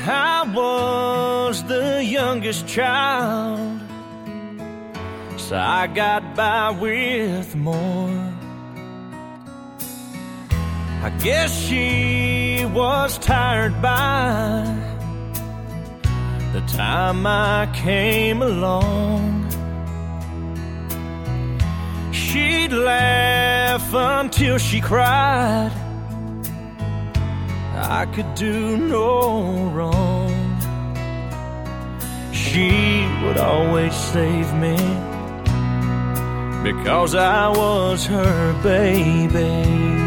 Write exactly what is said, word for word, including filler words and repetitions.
I was the youngest child, so I got by with more. I guess she was tired by the time I came along. She'd laugh until she cried. I could do no wrong. She would always save me because I was her baby.